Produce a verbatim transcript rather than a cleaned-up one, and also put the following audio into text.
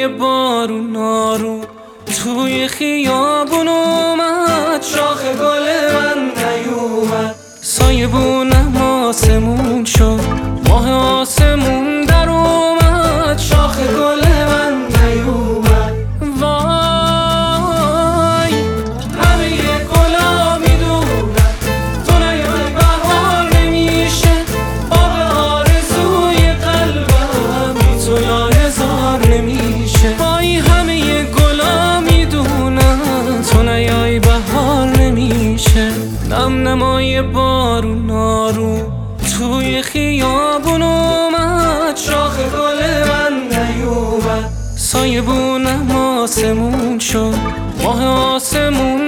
نمای بارون آروم توی خیابون اومد، شاخ گل من نیومد. سایبونم آسمون شد، ماه آسمون در اومد، شاخ گل من نیومد. وای همه گلا میدونن تو نیای بهار نمیشه، آب آرزوی قلبم بی تو یادگار نمیشه. وای همه گلا میدونن تو نیای بهار نمیشه. نم نمای بارون آروم توی خیابون اومد، شاخ گل من نیومد. سایبونم آسمون شد، ماه آسمون